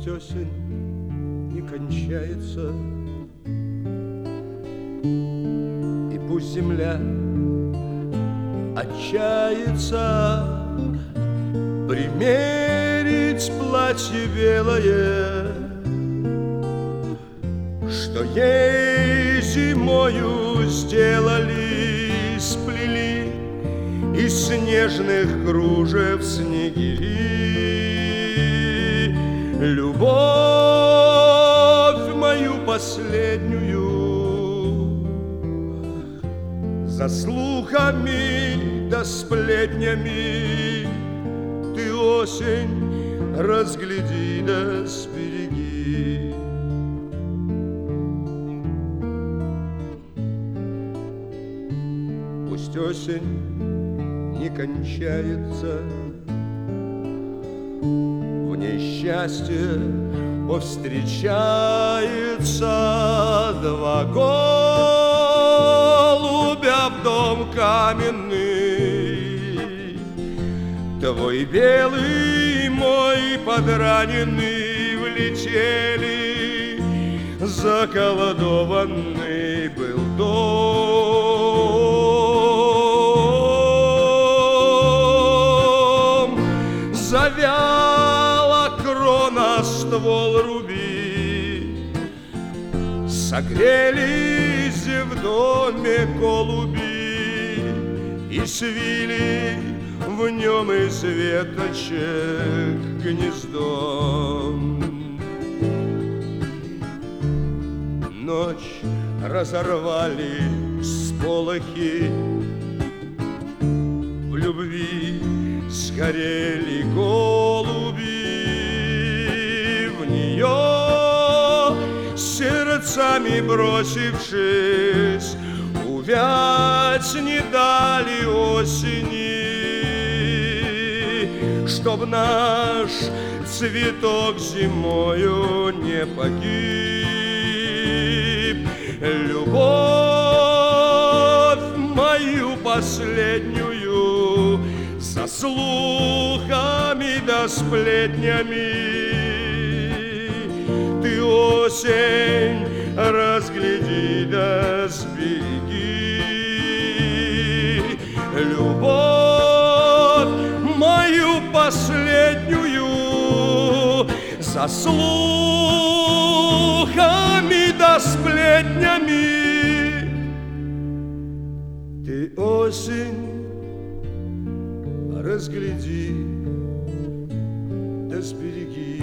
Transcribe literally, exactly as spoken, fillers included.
Пусть осень не кончается, и пусть земля отчается примерить платье белое, что ей зимою сделали, сплели из снежных кружев снегири. Любовь мою последнюю за слухами да сплетнями ты, осень, разгляди да сбереги. Пусть осень не кончается, в ней счастье повстречается. Два голубя в дом каменный, твой белый, мой подраненный, влетели, заколдованный был дом. Завяла крона, ствол руби, согрелись в доме голуби и свили в нем из веточек гнездом. Ночь разорвали сполохи, в любви сгорели голуби, в нее сердцами бросившись, увять не дали осени, чтоб наш цветок зимою не погиб. Любовь мою последнюю за слухами да сплетнями ты, осень, разгляди да сбереги. Любовь мою последнюю за слухами да сплетнями ты, осень, разгляди да сбереги.